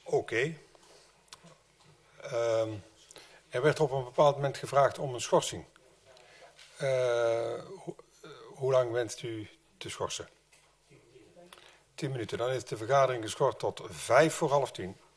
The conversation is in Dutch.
Oké. Er werd op een bepaald moment gevraagd om een schorsing. Hoe lang wenst u te schorsen? 10 minuten. Dan is de vergadering geschort tot 10:55.